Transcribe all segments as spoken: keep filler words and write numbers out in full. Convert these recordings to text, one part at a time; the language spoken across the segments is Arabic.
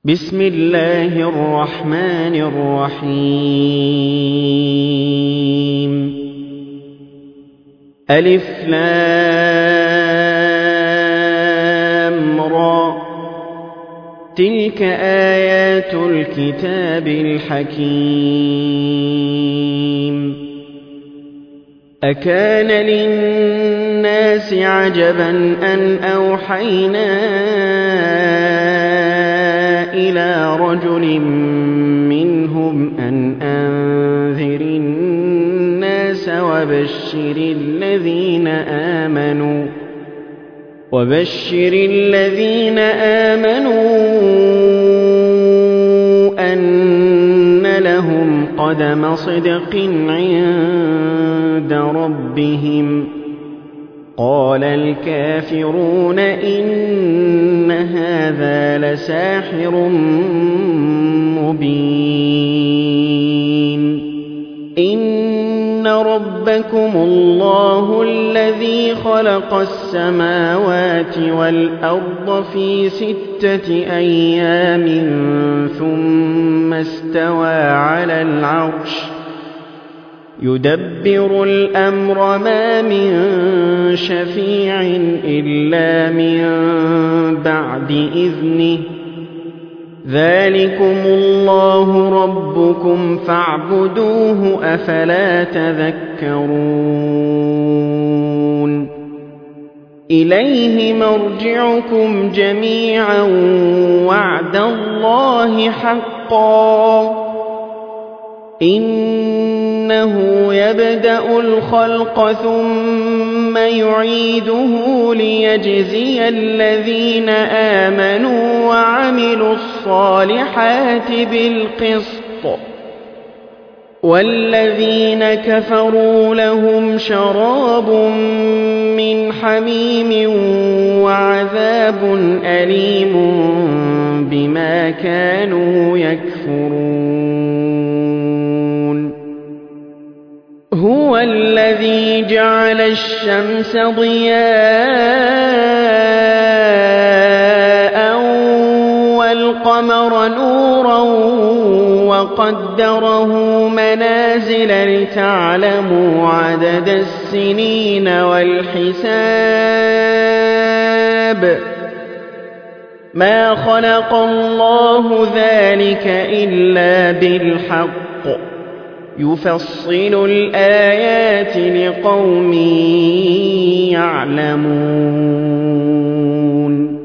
بسم الله الرحمن الرحيم ألف لام را تلك آيات الكتاب الحكيم أكان للناس عجبا أن أوحينا إلى رجل منهم أن أنذر الناس وبشر الذين آمنوا وبشر الذين آمنوا أن لهم قدم صدق عند ربهم قال الكافرون إن هذا لساحر مبين إن ربكم الله الذي خلق السماوات والأرض في ستة أيام ثم استوى على العرش يدبر الأمر ما من شفيع إلا من بعد إذنه ذلكم الله ربكم فاعبدوه أفلا تذكرون إليه مرجعكم جميعا وعد الله حقا إنه يبدأ الخلق ثم يعيده ليجزي الذين آمنوا وعملوا الصالحات بالقسط والذين كفروا لهم شراب من حميم وعذاب أليم بما كانوا يكفرون هو الذي جعل الشمس ضياء والقمر نورا وقدره منازل لتعلموا عدد السنين والحساب ما خلق الله ذلك إلا بالحق يفصل الآيات لقوم يعلمون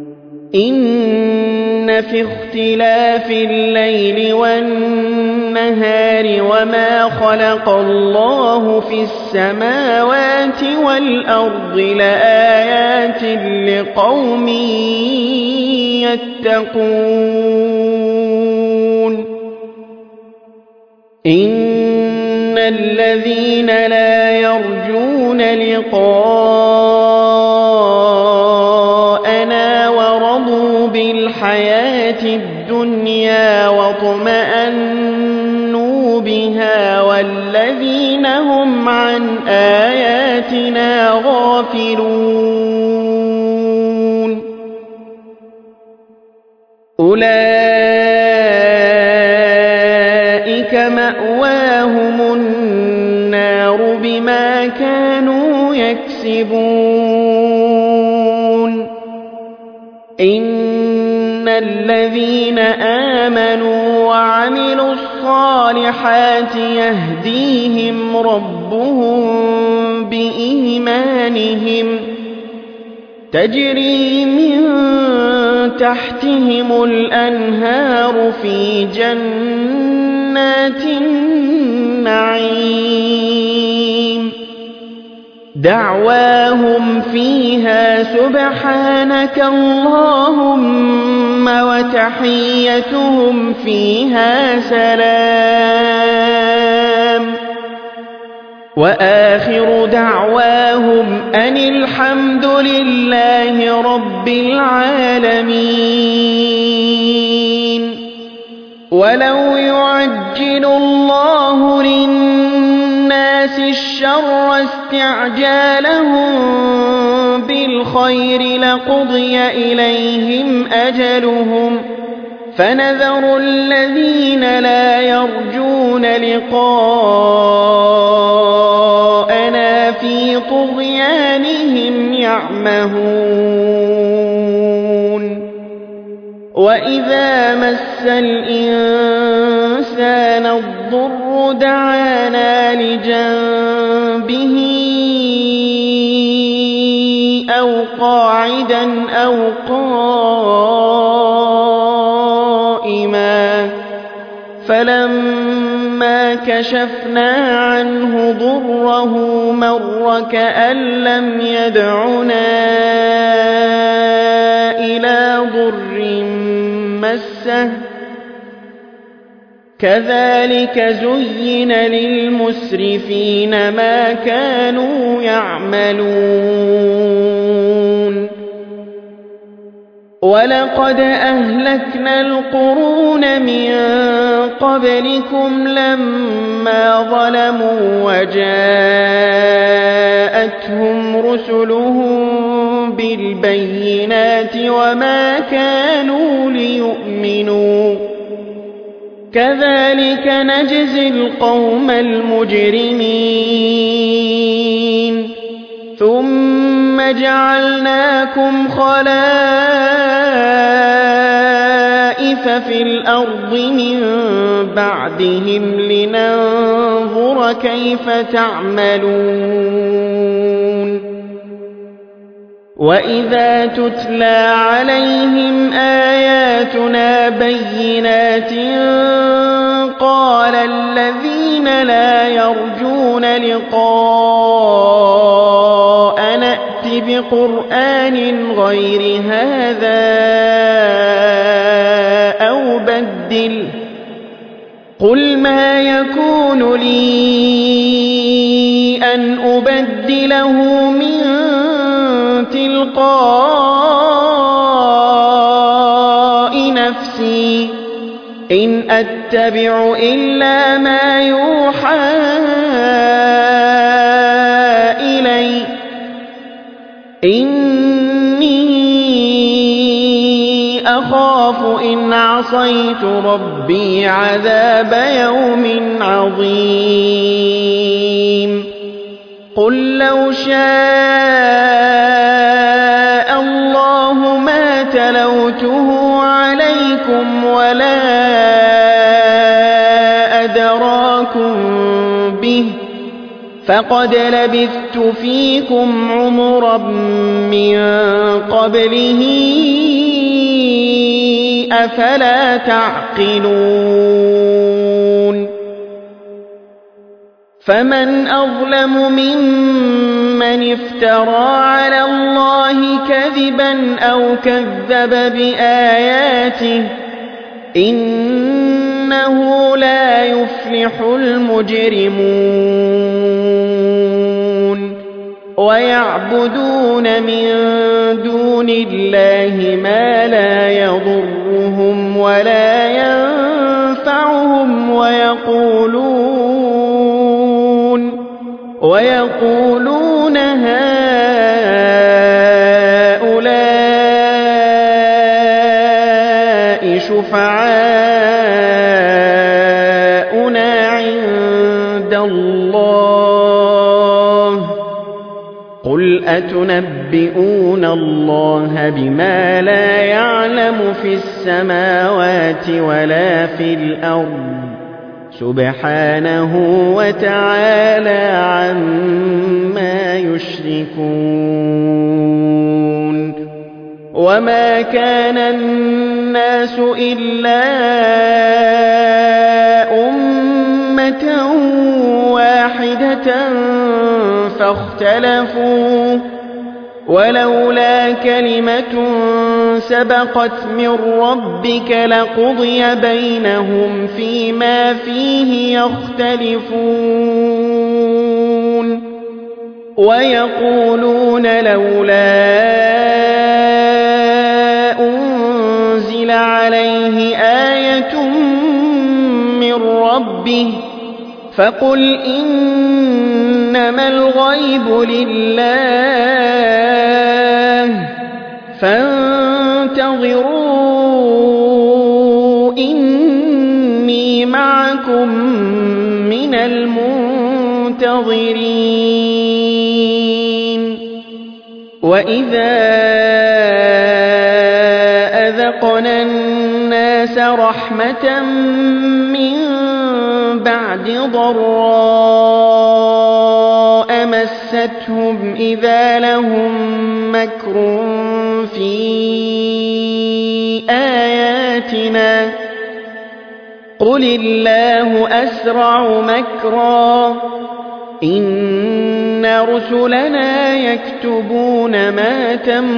إن في اختلاف الليل والنهار وما خلق الله في السماوات والأرض لآيات لقوم يتقون إن الذين لا يرجون لقاءنا ورضوا بالحياة الدنيا واطمأنوا بها والذين هم عن آياتنا غافلون أولئك مأواهم النار بما كانوا يكسبون إن الذين آمنوا وعملوا الصالحات يهديهم ربهم بإيمانهم تجري من تحتهم الأنهار في جنات النعيم دعواهم فيها سبحانك اللهم وتحيتهم فيها سلام وآخر دعواهم أن الحمد لله رب العالمين ولو يعجل الله للناس الشر استعجالهم بالخير لقضي إليهم أجلهم فنذر الذين لا يرجون لقاءنا في طغيانهم يعمهون وإذا مس الإنسان الضر دعانا لجنبه أو قاعدا أو قائما فلما كشفنا عنه ضره مر كأن لم يدعنا إلى ضر مسه كذلك زين للمسرفين ما كانوا يعملون ولقد أهلكنا القرون من قبلكم لما ظلموا وجاءتهم رسلهم بالبينات وما كانوا ليؤمنوا كذلك نجزي القوم المجرمين ثم جعلناكم خلائف في الأرض من بعدهم لننظر كيف تعملون وإذا تتلى عليهم آياتنا بينات قال الذين لا يرجون لقاء نأت بقرآن غير هذا أو بدل قل ما يكون لي أن أبدله من تلقاء نفسي إن أتبع إلا ما يوحى إلي إني أخاف إن عصيت ربي عذاب يوم عظيم قل لو شاء الله ما تلوته عليكم ولا أدراكم به فقد لبثت فيكم عمرا من قبله أفلا تعقلون فمن أظلم ممن افترى على الله كذبا أو كذب بآياته إنه لا يفلح المجرمون ويعبدون من دون الله ما لا يضرهم ولا ينفعهم ويقولون ويقولون هؤلاء شفعاؤنا عند الله قل أتنبئون الله بما لا يعلم في السماوات ولا في الأرض سبحانه وتعالى عما يشركون وما كان الناس إلا أمة واحدة فاختلفوا ولولا كلمة سبقت من ربك لقضي بينهم فيما فيه يختلفون ويقولون لولا أنزل عليه آية من ربه فقل إنما الغيب لله فانتظروا معكم من المنتظرين وإذا أذقنا الناس رحمة من بعد ضراء مستهم إذا لهم مكر في آياتنا قل الله أسرع مكرا إن رسلنا يكتبون ما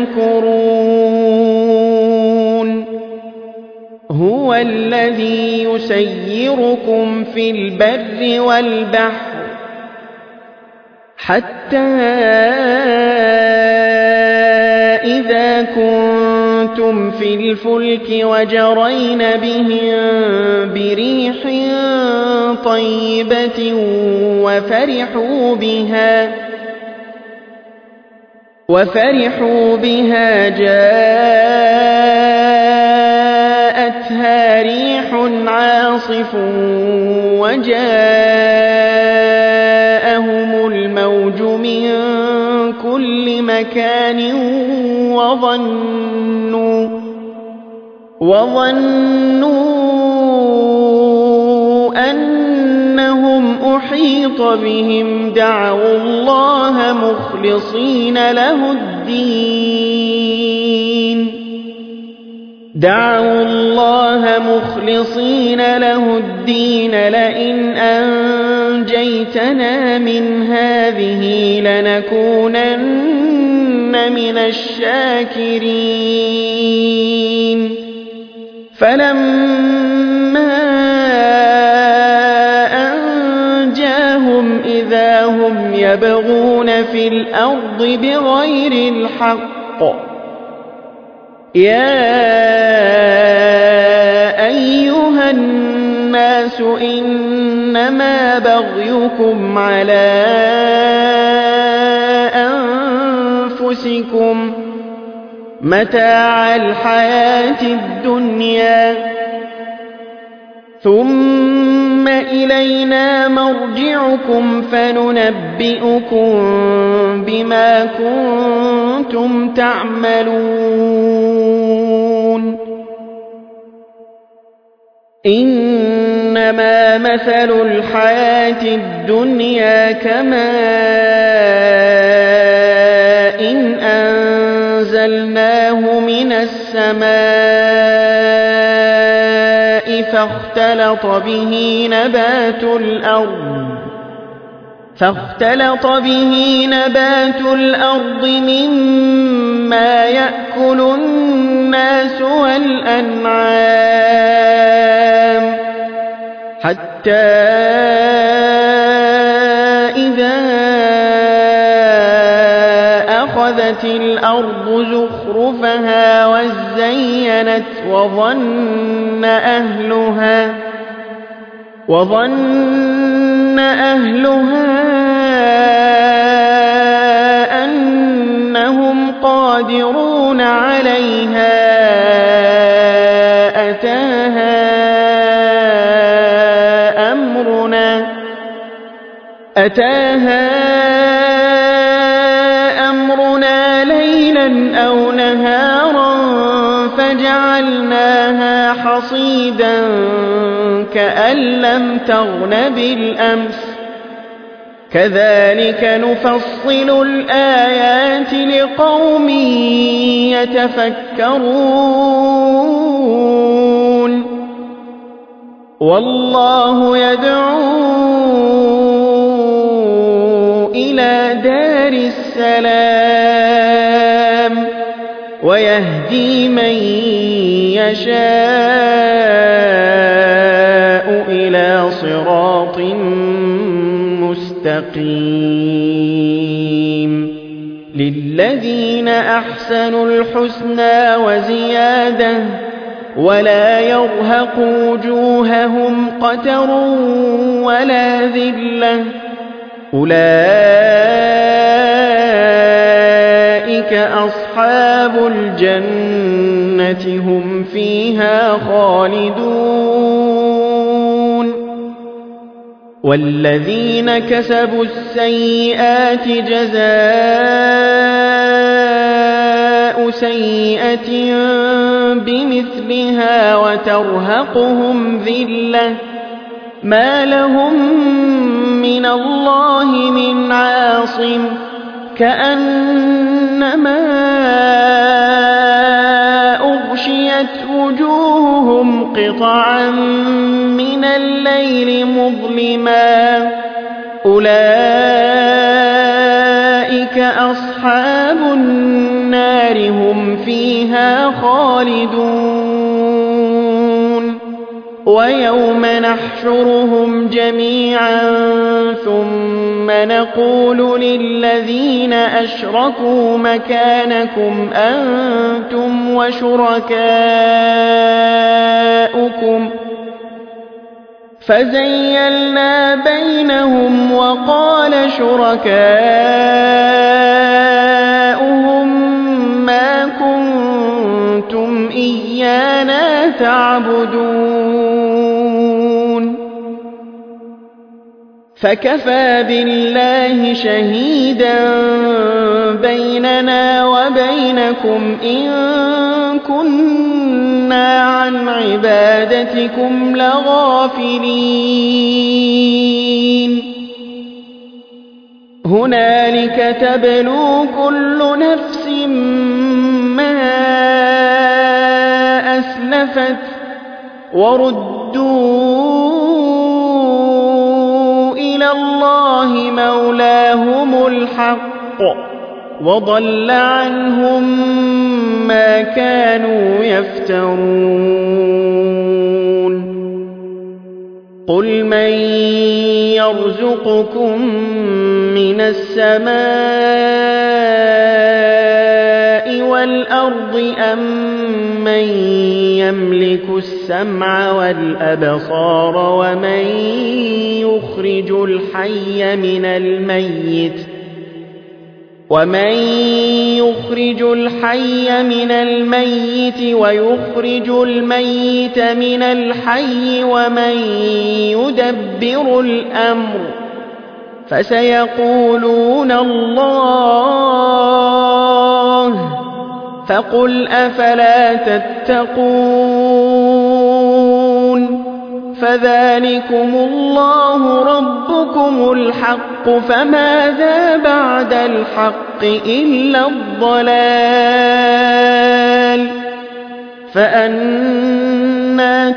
تمكرون هو الذي يسيركم في البر والبحر حتى إذا كنتم في الفلك وجرين بهم بريح طيبة وفرحوا بها وفرحوا بها جاءتها ريح عاصف وجاءهم الموج من كل مكان وظنوا وظنوا أنهم أحيط بهم دعوا الله مخلصين له الدين دعوا الله مخلصين له الدين لئن أنجيتنا من هذه لنكونن من الشاكرين فلما أنجاهم إذا هم يبغون في الأرض بغير الحق يا أيها الناس إنما بغيكم على أنفسكم متاع الحياة الدنيا ثم إلينا مرجعكم فننبئكم بما كنتم تعملون إنما مثل الحياة الدنيا كماء إن أنزلناه من السماء فاختلط به نبات الأرض فاختلط به نبات الأرض مما يأكل الناس والأنعام حتى إذا أخذت الأرض زخرفها وزينت وظن أهلها وظن أهلها أنهم قادرون عليها أتاها أمرنا أتاها أمرنا ليلا أو نهارا فجعلناها حصيدا كأن لم تغن بالأمس كذلك نفصل الآيات لقوم يتفكرون والله يدعو إلى دار السلام ويهدي من يشاء إلى صراط مستقيم للذين أحسنوا الحسنى وزيادة ولا يرهق وجوههم قتر ولا ذلة أولئك أصحاب الجنة هم فيها خالدون والذين كسبوا السيئات جزاء سيئة بمثلها وترهقهم ذلة ما لهم من الله من عاصم كأنما أغشيت وجوههم قطعا من الليل مظلما أولئك أصحاب النار هم فيها خالدون ويوم نحشرهم جميعا ثم نقول للذين أشركوا مكانكم أنتم وشركاؤكم فزيلنا بينهم وقال شركاؤهم ما كنتم إيانا تعبدون فكفى بالله شهيدا بيننا وبينكم إن كنا عن عبادتكم لغافلين هنالك تبلو كل نفس ما أسلفت وردوا إلى الله مولاهم الحق وضل عنهم ما كانوا يفترون قل من يرزقكم من السماء والأرض أم من يملك السمع والأبصار ومن يخرج الحي من الميت ومن يخرج الحي من الميت ويخرج الميت من الحي ومن يدبر الأمر فسيقولون الله فقل أفلا تتقون فذلكم الله ربكم الحق فماذا بعد الحق إلا الضلال فأنى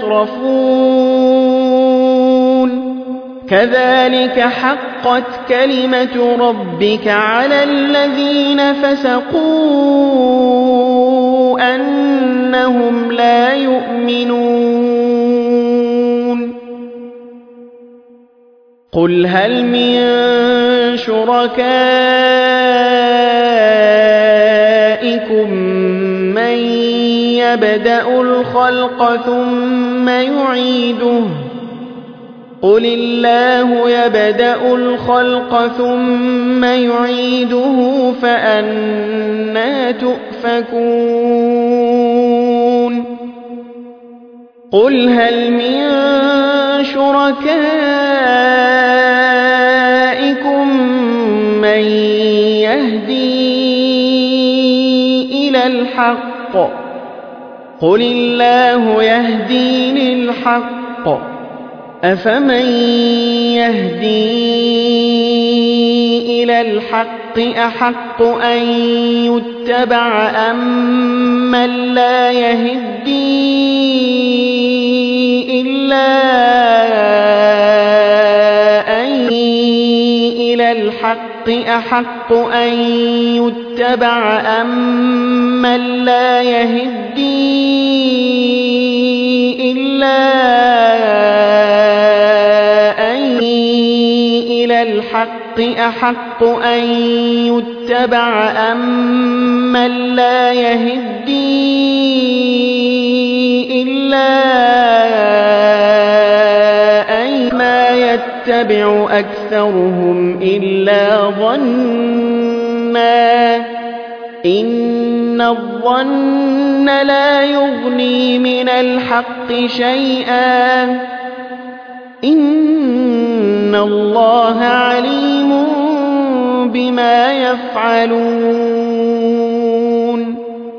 تصرفون كذلك حقت كلمة ربك على الذين فسقوا أنهم لا يؤمنون قل هل من شركائكم من يبدأ الخلق ثم يعيده قل الله يبدأ الخلق ثم يعيده فأنى تؤفكون قل هل من شركائكم من يهدي إلى الحق قل الله يهدي للحق أفمن يهدي إلى الحق أحق أن يتبع أم من لا يهدي إلا أن إلى الحق أحق أن يتبع أم من لا يهدي إلا الحق أحق أن يتبع أم من لا يهدي إلا أن ما يتبع أكثرهم إلا ظنا إن الظن لا يغني من الحق شيئا إن إن الله عليم بما يفعلون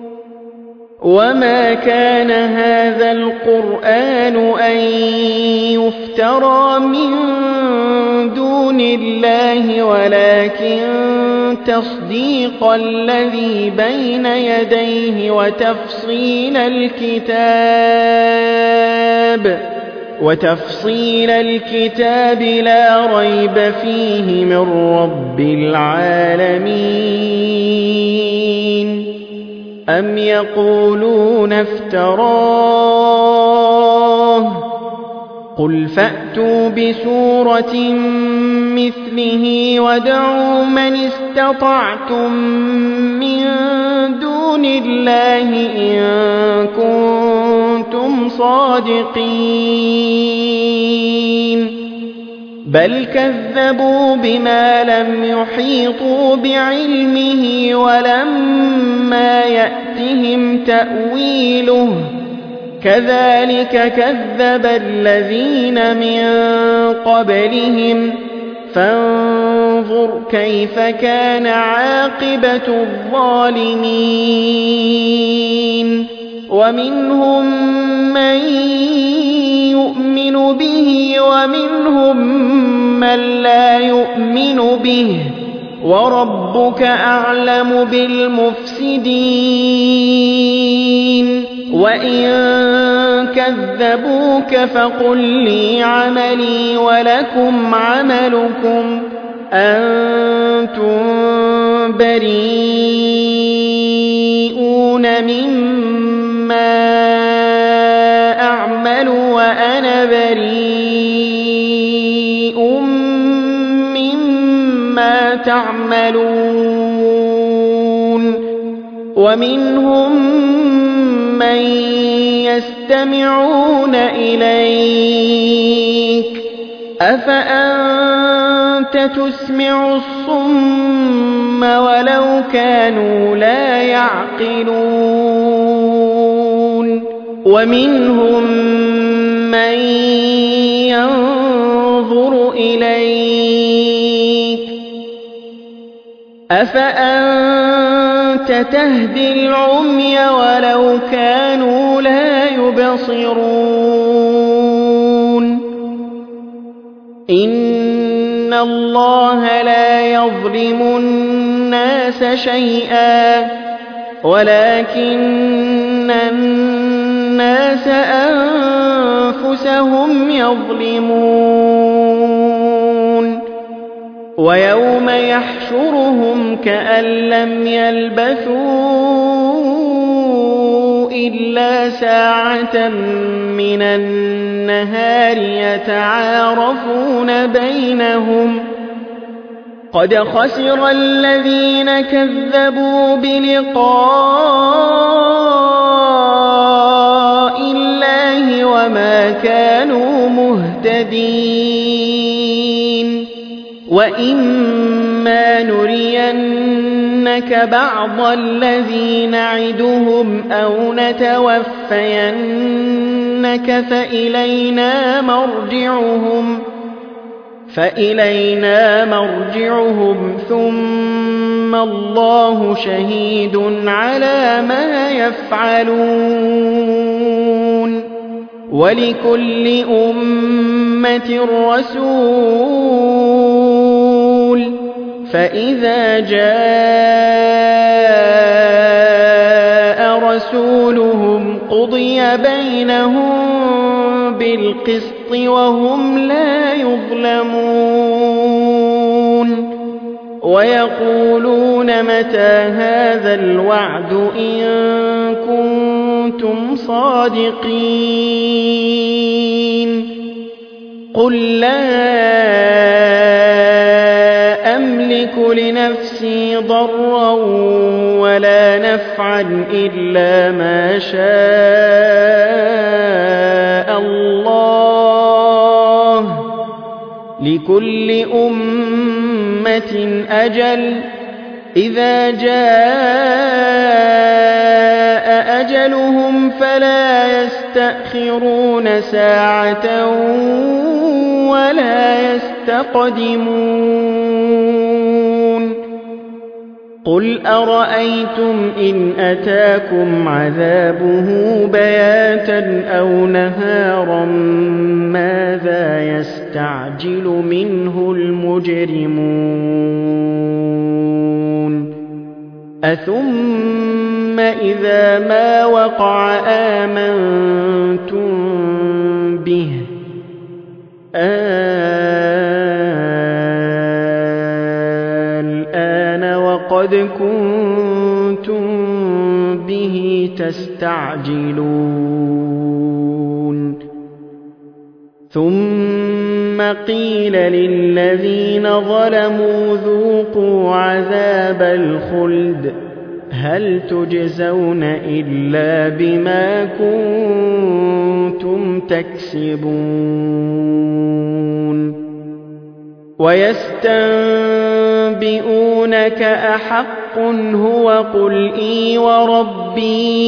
وما كان هذا القرآن أن يفترى من دون الله ولكن تصديق الذي بين يديه وتفصيل الكتاب وتفصيل الكتاب لا ريب فيه من رب العالمين أم يقولون افتراه قل فأتوا بسورة مثله وادعوا من استطعتم من دون الله إن كنتم صادقين بل كذبوا بما لم يحيطوا بعلمه ولما يأتهم تأويله كذلك كذب الذين من قبلهم فانظر كيف كان عاقبة الظالمين ومنهم من يؤمن به ومنهم من لا يؤمن به وربك أعلم بالمفسدين وإن كذبوك فقل لي عملي ولكم عملكم أنتم بريئون مما أعمل وأنا بريء مما تعملون ومنهم من يستمعون إليك أفأنت تسمع الصم ولو كانوا لا يعقلون ومنهم من ينظر إليك أفأنت تهدي العمي ولو كانوا لا يبصرون إن الله لا يظلم الناس شيئا ولكن الناس أنفسهم يظلمون ويوم يحشرهم كأن لم يلبثوا إلا ساعة من النهار يتعارفون بينهم قد خسر الذين كذبوا بلقاء الله وما كانوا مهتدين وإما نرينك بعض الذي نعدهم أو نتوفينك فإلينا مرجعهم فإلينا مرجعهم ثم الله شهيد على ما يفعلون ولكل أمة رسول فإذا جاء رسولهم قضي بينهم بالقسط وهم لا يظلمون ويقولون متى هذا الوعد إن كنتم صادقين قل لا أملك لنفسي ضرا ولا نفعا إلا ما شاء الله لكل أمة أجل إذا جاء أجلهم فلا يستأخرون ساعة ولا يستقدمون قل أرأيتم إن أتاكم عذابه بياتا أو نهارا ماذا يستعجل منه المجرمون أثم إذا ما وقع آمنتم به الآن وقد كنتم به تستعجلون ثم قيل للذين ظلموا ذوقوا عذاب الخلد هل تجزون إلا بما كنتم تكسبون ويستنبئونك أحق هو قل إي وربي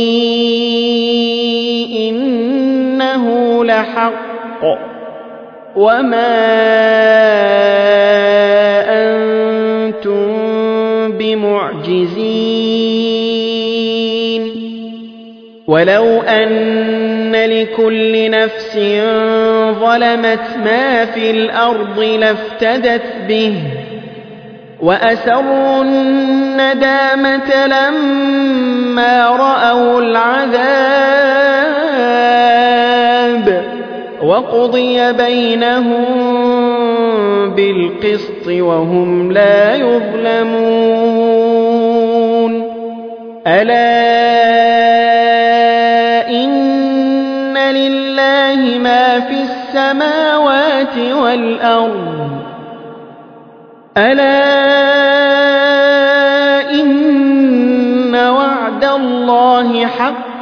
إنه لحق وما أنتم بمعجزين ولو أن لكل نفس ظلمت ما في الأرض لافتدت به وأسروا الندامة لما رأوا العذاب وقضي بينهم بالقسط وهم لا يظلمون ألا إن لله ما في السماوات والأرض ألا إن وعد الله حق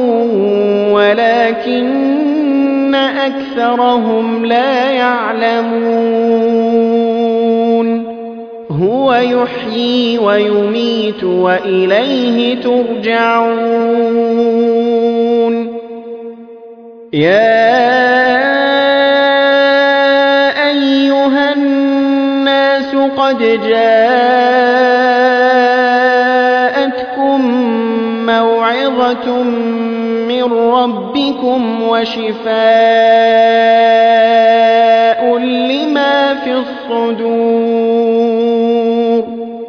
ولكن أكثرهم لا يعلمون هو يحيي ويميت وإليه ترجعون يا أيها الناس قد جاءتكم موعظة من ربكم وشفاء لما في الصدور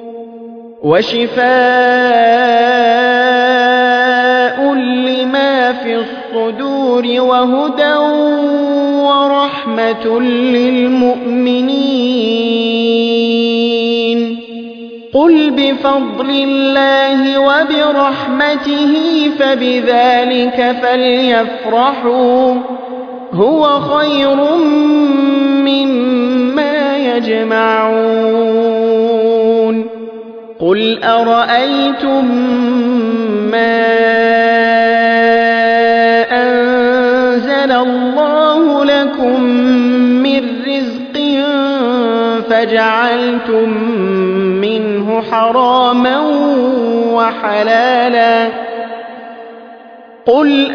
وشفاء لما في الصدور وهدى ورحمة للمؤمنين قل بفضل الله وبرحمته فبذلك فليفرحوا هو خير مما يجمعون قل أرأيتم ما أنزل الله لكم من رزق فجعلتم منه حراما وحلالا قل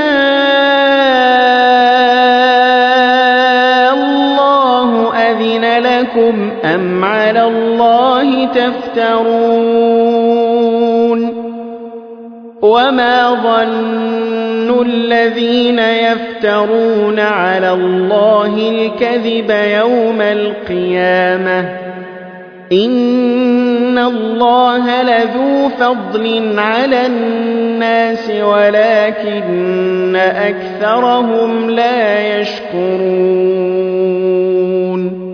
آه الله أذن لكم أم على الله تفترون وما ظن الذين يفترون على الله الكذب يوم القيامة إن الله لذو فضل على الناس ولكن أكثرهم لا يشكرون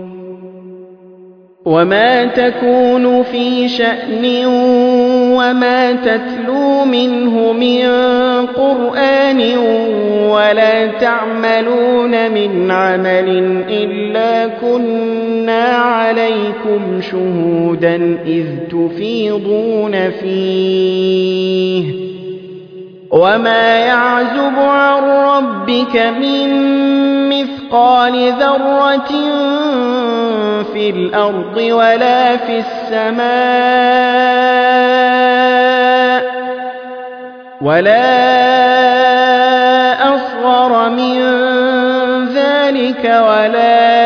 وما تكون في شأن وما تتلو منه من قرآن ولا تعملون من عمل إلا كنا عليكم شهودا إذ تفيضون فيه وما يعزب عن ربك من مثقال ذرة في الأرض ولا في السماء ولا أصغر من ذلك ولا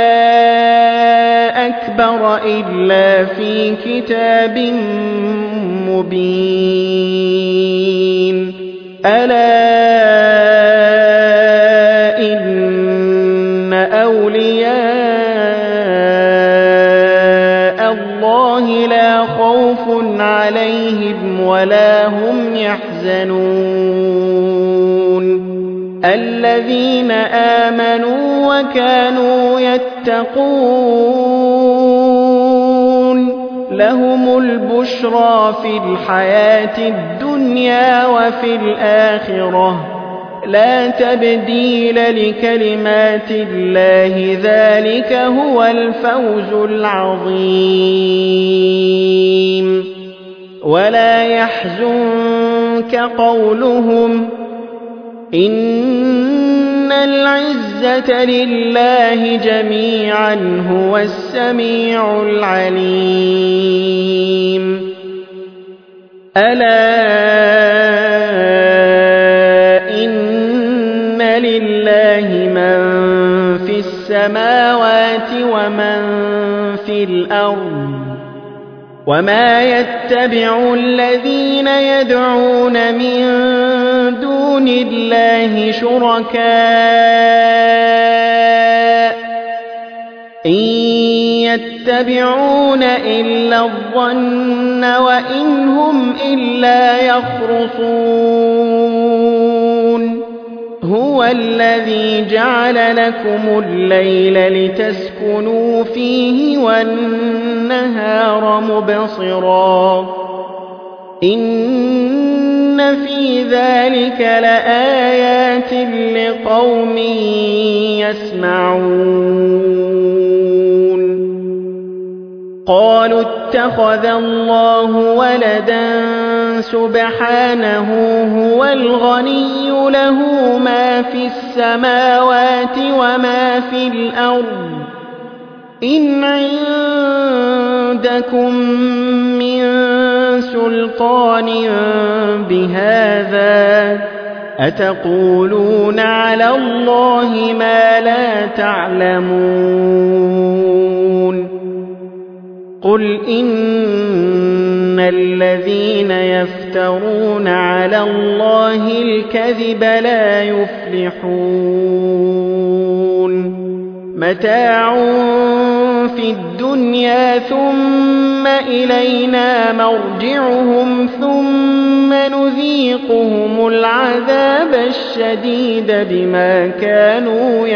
أكبر إلا في كتاب مبين ألا إن أولياء الله لا خوف عليهم ولا هم يحزنون الذين آمنوا وكانوا يتقون لهم البشرى في الحياة الدنيا وفي الآخرة لا تبديل لكلمات الله ذلك هو الفوز العظيم ولا يحزنك قولهم إن العزة لله جميعا هو السميع العليم ألا إن لله من في السماوات ومن في الأرض وما يتبع الذين يدعون من دون الله شركاء إن يتبعون إلا الظن وإن هم إلا يخرصون هو الذي جعل لكم الليل لتسكنوا فيه والنهار مبصرا إن في ذلك لآيات لقوم يسمعون قالوا اتخذ الله ولدا سبحانه هو الغني له ما في السماوات وما في الأرض إن عندكم من سلطان بهذا أتقولون على الله ما لا تعلمون قل إن الذين يفترون على الله الكذب لا يفلحون متاع في الدنيا ثم إلينا مرجعهم ثم نذيقهم العذاب الشديد بما كانوا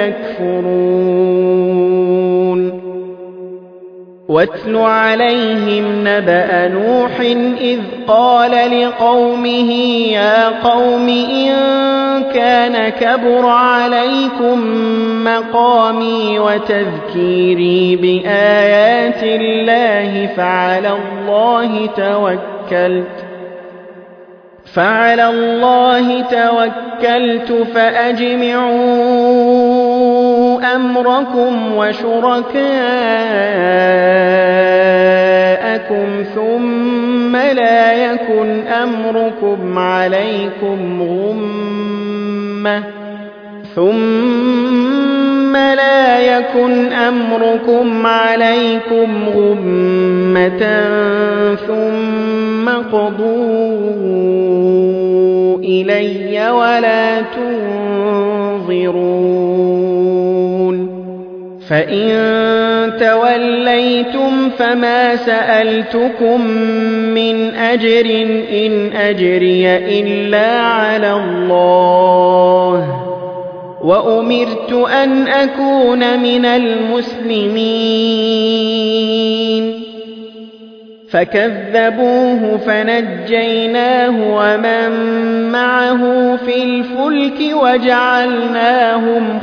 يكفرون واتل عليهم نبأ نوح إذ قال لقومه يا قوم إن كان كبر عليكم مقامي وتذكيري بآيات الله فعلى الله توكلت فعلى الله توكلت فأجمعوا أمركم وشركاءكم ثم لا يكن أمركم عليكم غمة ثم لا يكن أمركم عليكم غمة ثم قضوا إلي ولا تنظرون فإن توليتم فما سألتكم من أجر إن أجري إلا على الله وأمرت أن أكون من المسلمين فكذبوه فنجيناه ومن معه في الفلك وجعلناهم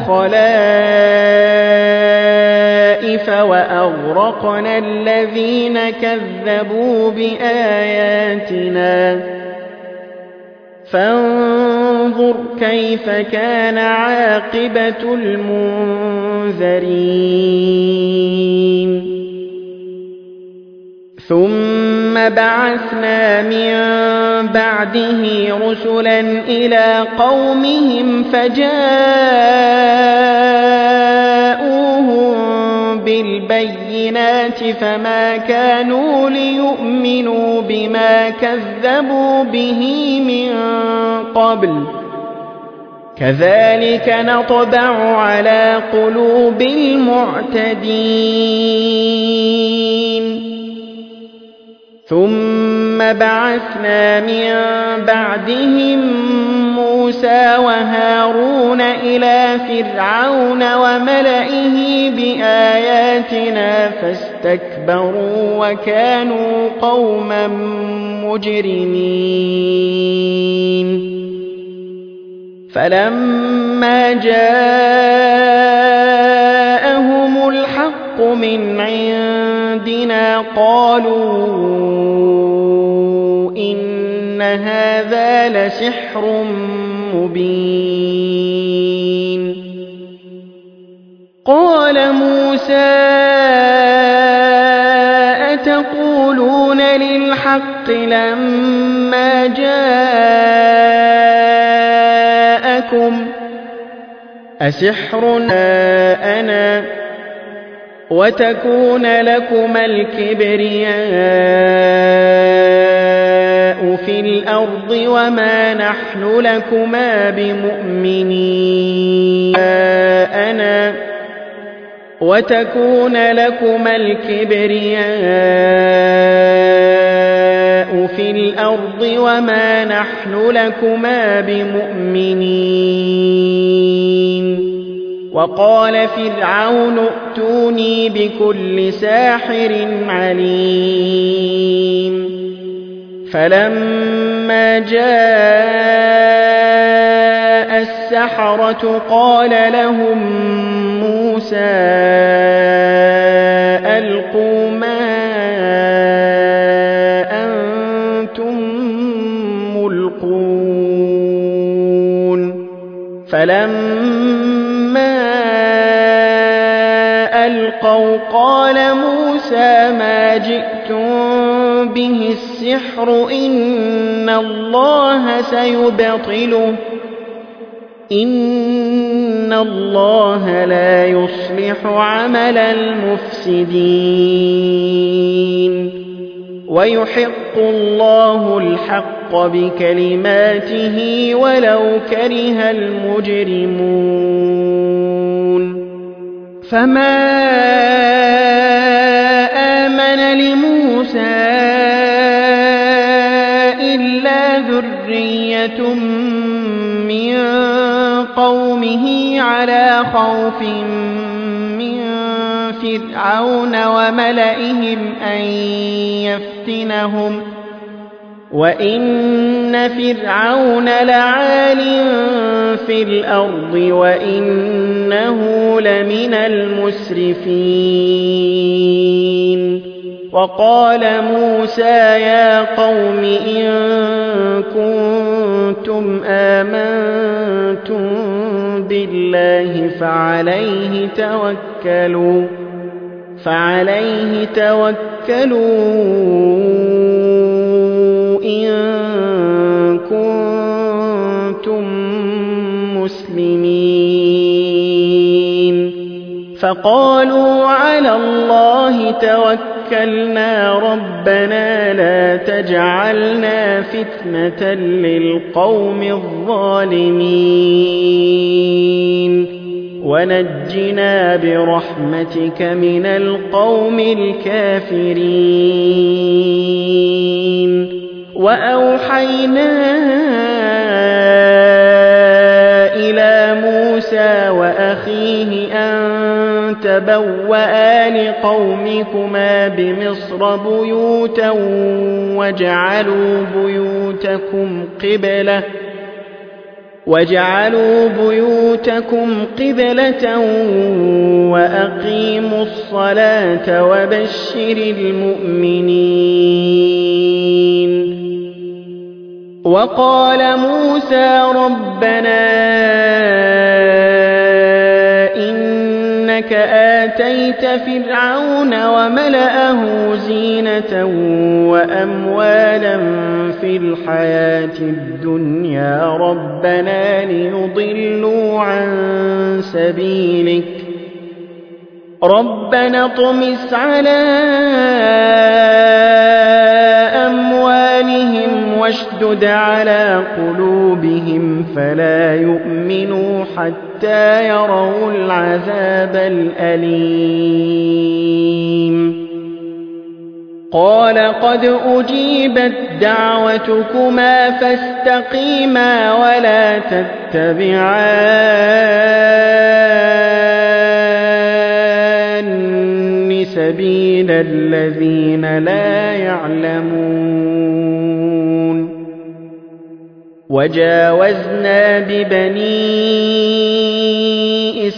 خلائف وأغرقنا الذين كذبوا بآياتنا فانظر كيف كان عاقبة المنذرين ثم بعثنا من بعده رسلا إلى قومهم فجاءوهم بالبينات فما كانوا ليؤمنوا بما كذبوا به من قبل كذلك نطبع على قلوب المعتدين ثم بعثنا من بعدهم موسى وهارون إلى فرعون وملئه بآياتنا فاستكبروا وكانوا قوما مجرمين فلما جاءهم الحق من عندنا قالوا إن هذا لسحر مبين قال موسى أتقولون للحق لما جاءكم أسحر أنا وتكون لكما الكبرياء في الأرض وما نحن لكما بمؤمنين أنا وتكون لكما الكبرياء في الأرض وما نحن لكما بمؤمنين وقال فرعون ائتوني بكل ساحر عليم فلما جاء السحرة قال لهم موسى ألقوا ما أنتم ملقون فلما ألقوا قال موسى ما جئتم به السحر إن الله سيبطله إن الله لا يصلح عمل المفسدين ويحق الله الحق بكلماته ولو كره المجرمون فما آمن لموسى إلا ذرية من قومه على خوف من فرعون وملئهم أن يفتنهم وإن فرعون لعال في الأرض وإنه لمن المسرفين وقال موسى يا قوم إن كنتم آمنتم بالله فعليه توكلوا فعليه توكلوا إن كنتم مسلمين فقالوا على الله توكلنا ربنا لا تجعلنا فتنة للقوم الظالمين ونجنا برحمتك من القوم الكافرين وأوحينا إلى موسى وأخيه أن تبوأ لقومكما بمصر بيوتا واجعلوا بيوتكم قبلة واجعلوا بيوتكم قبلة وأقيموا الصلاة وبشر المؤمنين وقال موسى ربنا إنك آتيت فرعون وملأه زينة وأموالا في الحياة الدنيا ربنا ليضلوا عن سبيلك ربنا اطمس على أموالهم واشدد على قلوبهم فلا يؤمنوا حتى يروا العذاب الأليم قال قد أجيبت دعوتكما فاستقيما ولا تتبعان سبيل الذين لا يعلمون وجاوزنا ببني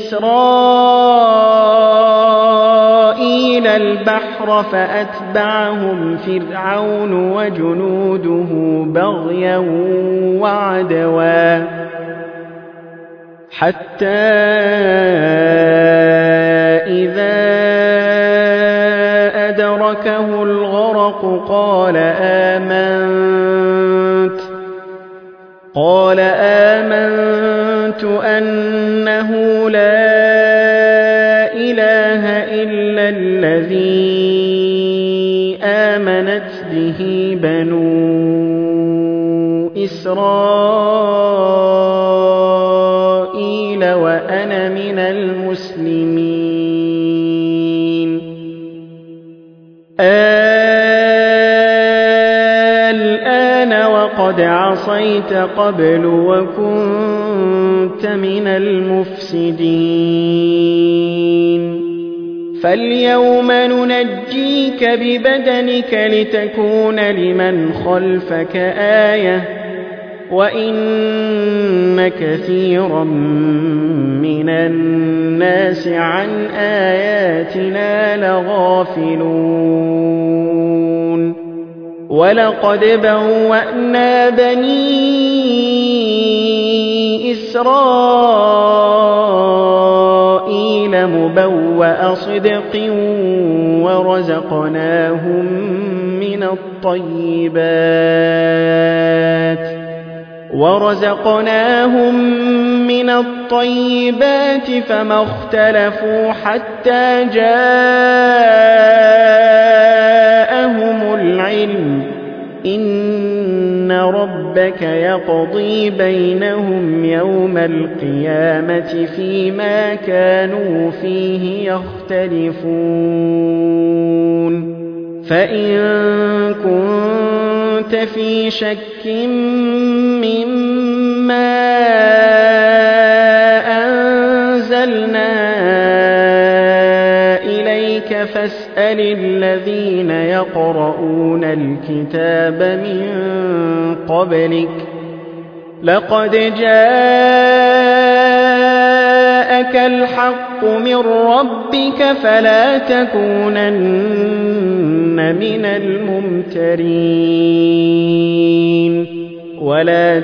إسرائيل البحر فأتبعهم فرعون وجنوده بغيا وعدوا حتى إذا أدركه الغرق قال آمنت قال آمنت أنه لا إله إلا الذي آمنت به بنو إسرائيل وأنا من المسلمين الآن وقد عصيت قبل وكنت من المفسدين فاليوم ننجيك ببدنك لتكون لمن خلفك آية وإن كثيرا من الناس عن آياتنا لغافلون ولقد بوأنا بني إسرائيل مبوأ صدق ورزقناهم من الطيبات ورزقناهم من الطيبات فما اختلفوا حتى جاءهم العلم إن ربك يقضي بينهم يوم القيامة فيما كانوا فيه يختلفون فإن كنت في شك مما أنزلنا إليك فاسأل الذين يقرؤون الكتاب من قبلك لقد جاءك الحق من ربك فلا تكونن من الممترين ولا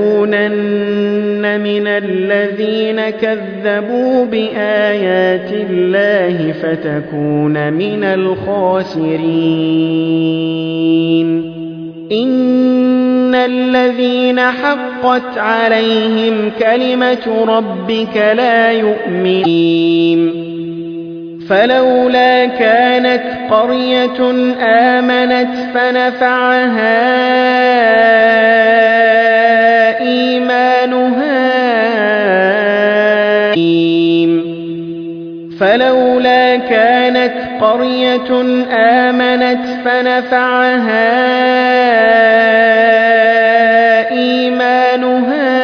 تكونن من الذين كذبوا بآيات الله فتكون من الخاسرين إن الذين حقت عليهم كلمة ربك لا يؤمنون فلولا كانت قرية آمنت فنفعها إيمانها فلولا كانت قرية آمنت فنفعها إيمانها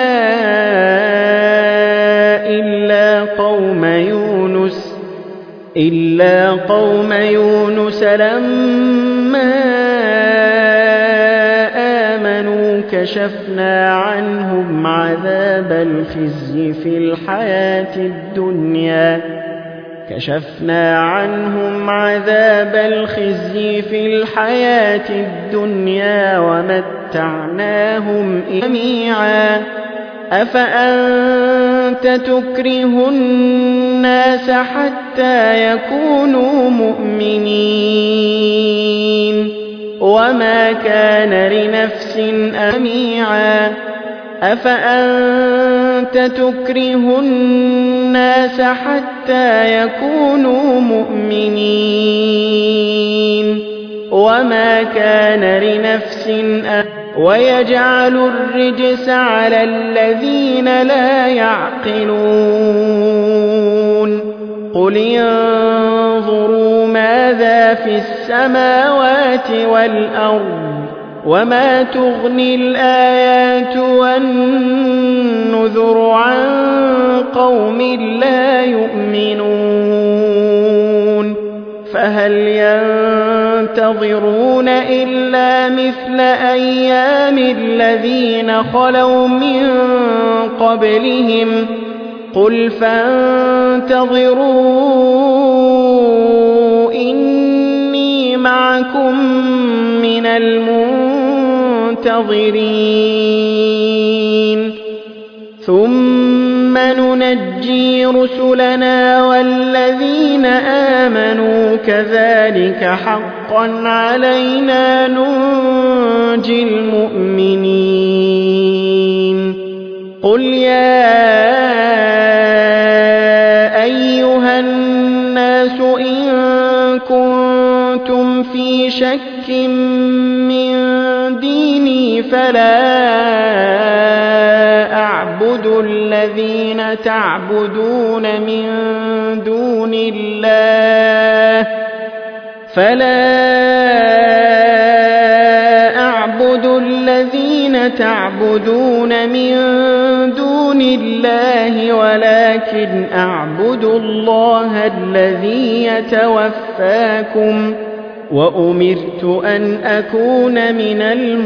إلا قوم يونس إلا قوم يونس لما آمنوا كشفنا عنهم عذاب الخزي في الحياة الدنيا كشفنا عنهم عذاب الخزي في الحياة الدنيا ومتعناهم جميعا أفأنت تكره الناس حتى يكونوا مؤمنين وما كان لنفس جميعا أفأنت تكره الناس حتى يكونوا مؤمنين وما كان لنفس أن ويجعل الرجس على الذين لا يعقلون قل انظروا ماذا في السماوات والأرض وما تغني الآيات والنذر عن قوم لا يؤمنون فهل ينتظرون إلا مثل أيام الذين خلوا من قبلهم قل فانتظروا إني معكم من المنتظرين ثم ننجي رسلنا والذين آمنوا كذلك حقا علينا ننجي المؤمنين قل يا أيها الناس إن كنتم في شك من ديني فلا أعبد الذين تعبدون من دون الله فلا أعبد الذين تعبدون من دون الله ولكن أعبد الله الذي يتوفاكم وأمرت أن أكون من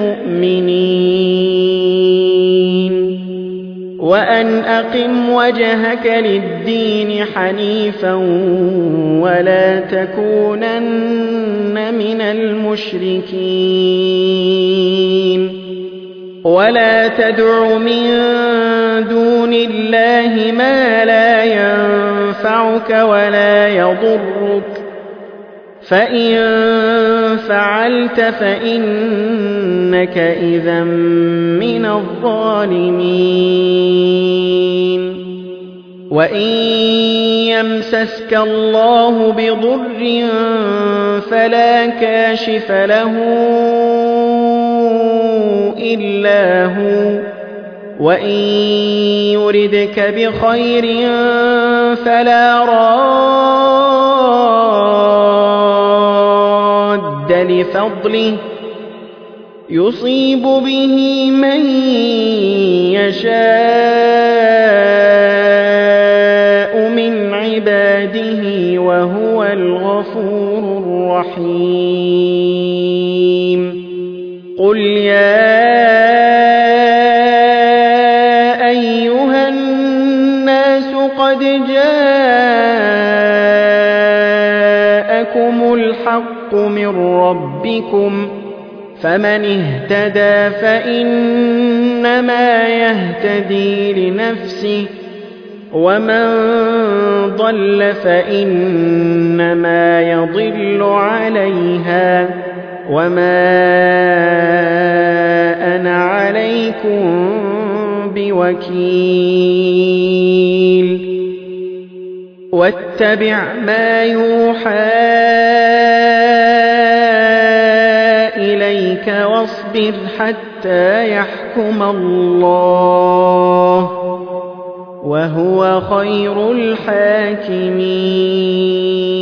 المؤمنين وأن أقم وجهك للدين حنيفا ولا تكونن من المشركين ولا تدع من دون الله ما لا ينفعك ولا يضرك فإن فعلت فإنك إذا من الظالمين وإن يمسسك الله بضر فلا كاشف له إلا هو وإن يردك بخير فلا راد لفضله يصيب به من يشاء من عباده وهو الغفور الرحيم قل يا أيها الناس قد جاءكم الحق من ربكم فمن اهتدى فإنما يهتدي لنفسه ومن ضل فإنما يضل عليها وما أنا عليكم بوكيل واتبع ما يوحى إليك واصبر حتى يحكم الله وهو خير الحاكمين